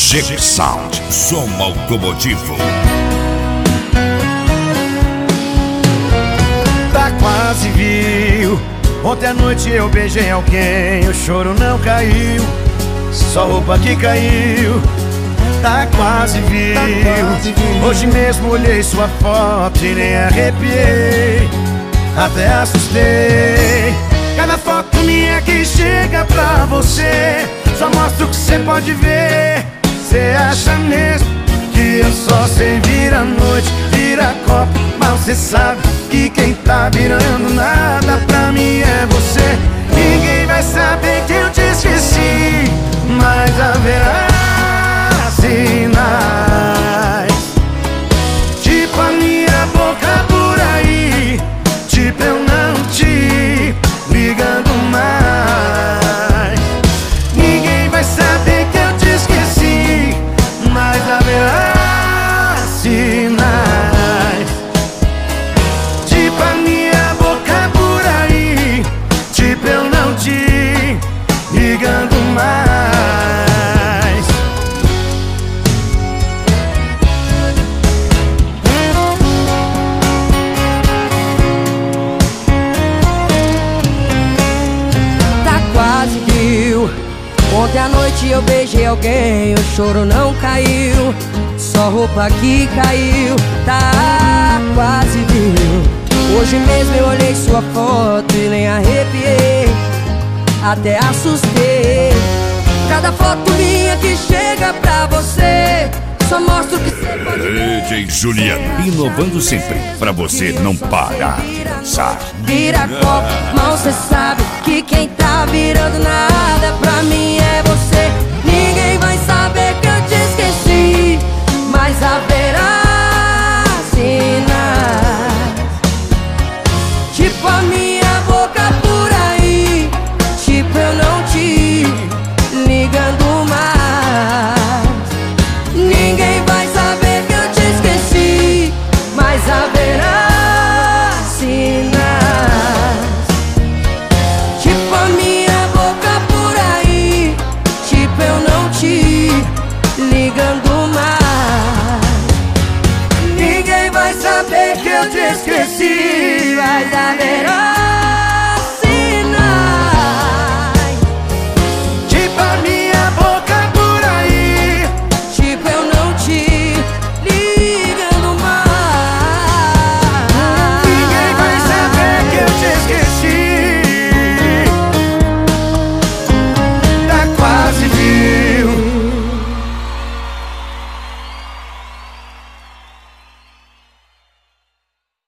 Chic Sound, som automotivo. Tá quase viu. Ontem à noite eu beijei alguém, o choro não caiu, só roupa que caiu. Tá quase viu. Hoje mesmo olhei sua foto e nem arrepiei, até assustei. Cada foto minha que chega pra você só mostra o que cê pode ver. Cê acha mesmo que eu só sei virar noite, virar copo, mas cê sabe que quem tá virando nada pra mim é você. Ninguém vai saber que eu te esqueci, mas haverá sinais, tipo a minha boca por aí, tipo eu não te ligando mais. Ninguém vai saber que eu te esqueci, mas haverá sinais, tipo a minha boca por aí, tipo eu não te ligando mais. Ontem à noite eu beijei alguém, o choro não caiu, só roupa que caiu. Tá quase viu. Hoje mesmo eu olhei sua foto e nem arrepiei, até assustei. Cada foto minha que chega pra você só mostra o que você pode ver. DJ Juliano, inovando sempre pra você não parar de dançar. Vira copo, mal cê sabe que quem